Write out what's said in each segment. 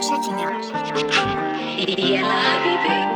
checking out. يلا حبيبي.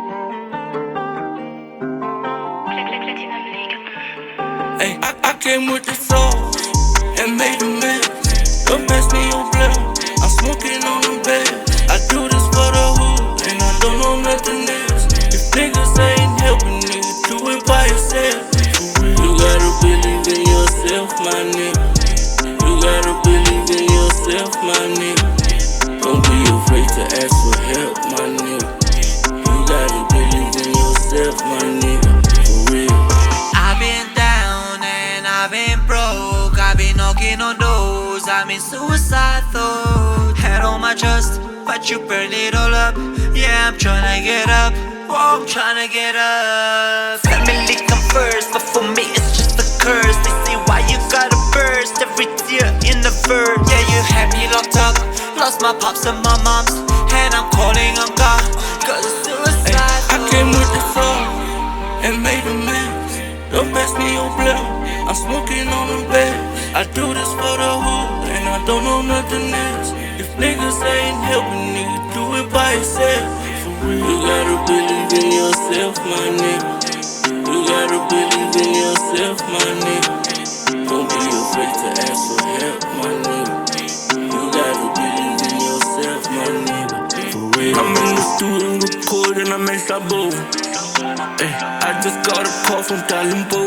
Hey, I came with the sauce and made a mess. Don't pass me your blood, I'm smoking on the bed. I do this for the hood, and I don't know nothing else. If niggas ain't helping, nigga, do it by yourself. You gotta believe in yourself, my nigga. You gotta believe in yourself, my nigga. Don't be afraid to ask for help, my nigga. You gotta believe in yourself, my nigga. For real. I've been down and I've been broke. I've been knocking on doors. I'm in suicide thought. Had all my trust, but you burned it all up. Yeah, I'm tryna get up. Whoa, I'm tryna get up. Family come first, but for me it's just a curse. They say why you gotta burst every tear in the verse. Yeah, you had me locked up. Lost my pops and my moms, and I'm calling on God, cause it's suicide. I came with the sauce and made a mess. Don't pass me your blood, I'm smoking on the bed. I do this for the hood, and I don't know nothing else. If niggas ain't helping, nigga, do it by yourself. For real. You gotta believe in yourself, my nigga. You gotta believe in yourself, my nigga. Don't be afraid to ask for help, my nigga. You gotta believe in yourself, my nigga. For real. I'm in the studio recording, I make sabor. Ay, I just got a call from Talimbo.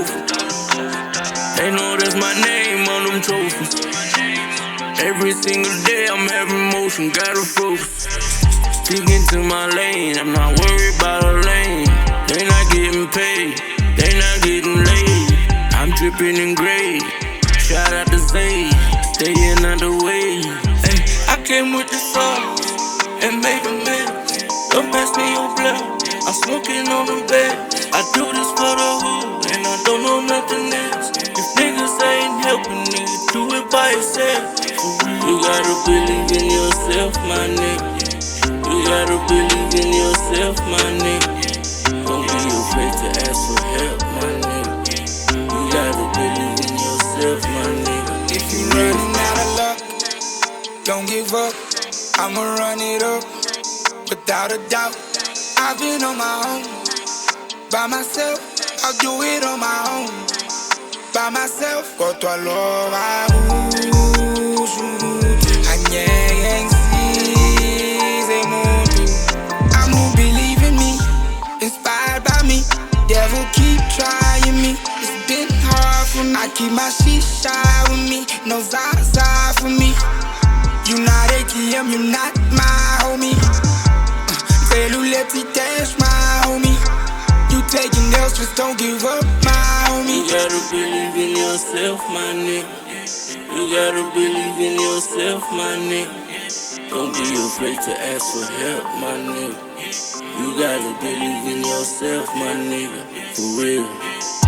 They know that's my name on them trophies. Every single day I'm having motion, gotta focus. Sticking to my lane, I'm not worried about a lane. They not getting paid, they not getting laid. I'm dripping in gray, shout out to Zay, staying out the way. Ay, I came with the sauce and made a mess. Don't pass me your blood, I'm smoking on the bed. I do this for the hood, and I don't know nothing else. If niggas ain't helping, nigga, do it by yourself. You gotta believe in yourself, my nigga. You gotta believe in yourself, my nigga. Don't be afraid to ask for help, my nigga. You gotta believe in yourself, my nigga. If you running out of luck, don't give up. I'ma run it up, without a doubt. I've been on my own, by myself. I'll do it on my own, by myself. Quanto a lova uso, anyeng season mundo. I'm who believe in me, inspired by me. Devil keep trying me, it's been hard for me. I keep my shisha with me, no Zaza for me. You not ATM, you not my homie. Cellular dash, my homie. You taking L's, just don't give up, my homie. You gotta believe in yourself, my nigga. You gotta believe in yourself, my nigga. Don't be afraid to ask for help, my nigga. You gotta believe in yourself, my nigga. For real.